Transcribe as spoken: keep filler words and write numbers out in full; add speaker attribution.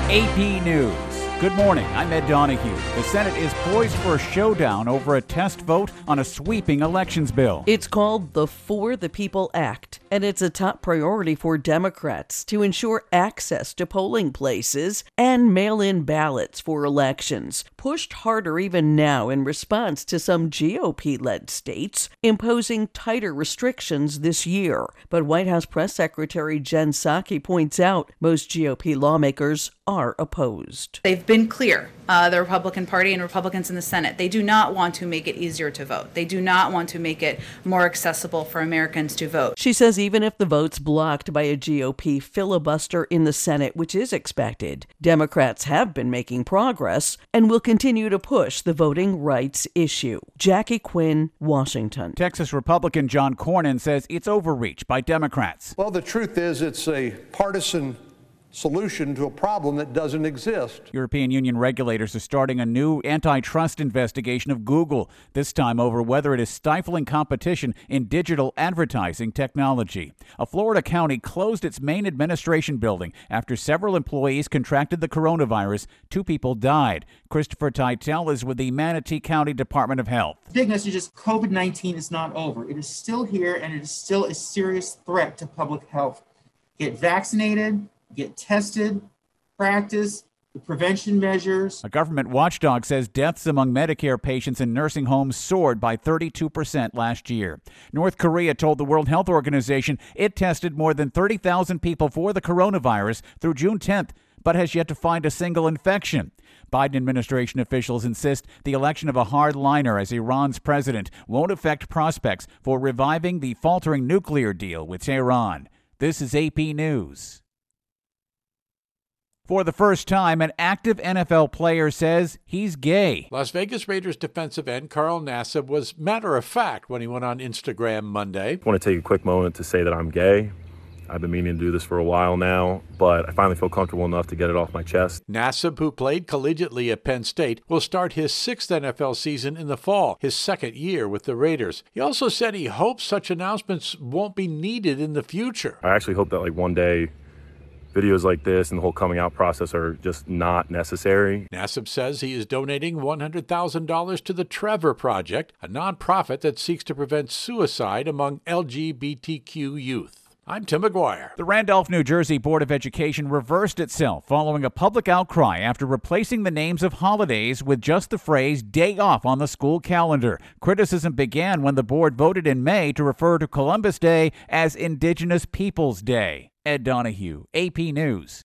Speaker 1: A P News. Good morning, I'm Ed Donahue. The Senate is poised for a showdown over a test vote on a sweeping elections bill.
Speaker 2: It's called the For the People Act, and it's a top priority for Democrats to ensure access to polling places and mail-in ballots for elections, pushed harder even now in response to some G O P-led states imposing tighter restrictions this year. But White House Press Secretary Jen Psaki points out most G O P lawmakers are opposed.
Speaker 3: They've been clear, uh, the Republican Party and Republicans in the Senate. They do not want to make it easier to vote. They do not want to make it more accessible for Americans to vote.
Speaker 2: She says even if the vote's blocked by a G O P filibuster in the Senate, which is expected, Democrats have been making progress and will continue to push the voting rights issue. Jackie Quinn, Washington.
Speaker 1: Texas Republican John Cornyn says it's overreach by Democrats.
Speaker 4: Well, the truth is it's a partisan solution to a problem that doesn't exist.
Speaker 1: European Union regulators are starting a new antitrust investigation of Google, this time over whether it is stifling competition in digital advertising technology. A Florida county closed its main administration building after several employees contracted the coronavirus. Two people died. Christopher Titel is with the Manatee County Department of Health.
Speaker 5: The big message is COVID nineteen is not over. It is still here, and it is still a serious threat to public health. Get vaccinated, get tested, practice the prevention measures.
Speaker 1: A government watchdog says deaths among Medicare patients in nursing homes soared by thirty-two percent last year. North Korea told the World Health Organization it tested more than thirty thousand people for the coronavirus through June tenth, but has yet to find a single infection. Biden administration officials insist the election of a hardliner as Iran's president won't affect prospects for reviving the faltering nuclear deal with Tehran. This is A P News. For the first time, an active N F L player says he's gay.
Speaker 6: Las Vegas Raiders defensive end Carl Nassib was matter-of-fact when he went on Instagram Monday.
Speaker 7: I want to take a quick moment to say that I'm gay. I've been meaning to do this for a while now, but I finally feel comfortable enough to get it off my chest.
Speaker 6: Nassib, who played collegiately at Penn State, will start his sixth N F L season in the fall, his second year with the Raiders. He also said he hopes such announcements won't be needed in the future.
Speaker 7: I actually hope that like one day videos like this and the whole coming out process are just not necessary.
Speaker 6: Nassib says he is donating one hundred thousand dollars to the Trevor Project, a nonprofit that seeks to prevent suicide among L G B T Q youth. I'm Tim McGuire.
Speaker 1: The Randolph, New Jersey Board of Education reversed itself following a public outcry after replacing the names of holidays with just the phrase day off on the school calendar. Criticism began when the board voted in May to refer to Columbus Day as Indigenous Peoples Day. Ed Donahue, A P News.